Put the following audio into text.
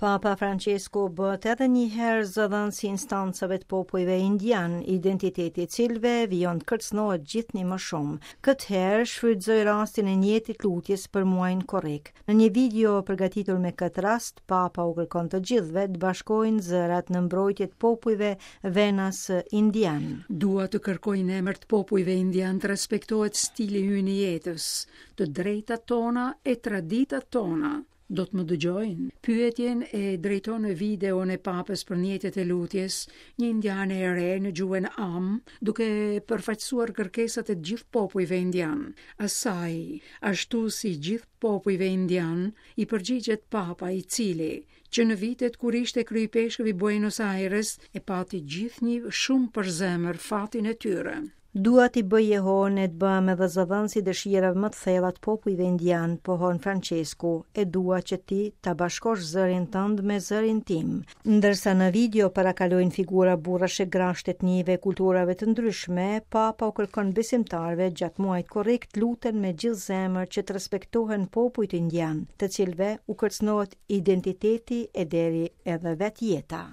Papa Francesco bëhet edhe një herë zëdhënës i instancave të popujve indian, identiteti i cilëve vijon të kërcënohet gjithnjë më shumë. Këtë herë shfrytëzoi rastin e njëjtit lutjes për muajin korrik. Në një video përgatitur me këtë rast, Papa u kërkon të gjithëve të bashkojnë zërat në mbrojtje të popujve venas indian. Dua të kërkoj në emër të popujve indian të respektohet stili ynë i jetës, të drejtat tona e traditat tona. Do të më dëgjojnë? Pyetjen e drejton në videon e papës për njëtet e lutjes, një indiane e re në gjuhën Am, duke përfaqësuar kërkesat e gjithë popujve indian. Asaj, ashtu si gjithë popujve indian, i përgjigjet Papa i cili, që në vitet kur ishte kryepeshëvi Buenos Aires, e pati gjithnjë shumë për zemër fatin e tyre. Dua t'i bëj Jehovën e të bëhem edhe zëdhënës i dëshirave më të thella të popujve indian, pohon Francesku, e dua që ti ta bashkosh zërin tënd me zërin tim. Ndërsa në video parakalojnë figura burrash e grashtë etnive kulturave të ndryshme, Papa u kërkon besimtarëve gjatë muajit korrik të luten me gjithë zemër që të respektohen popujt indian, të cilëve u kërcënohet identiteti e deri edhe vetë jeta.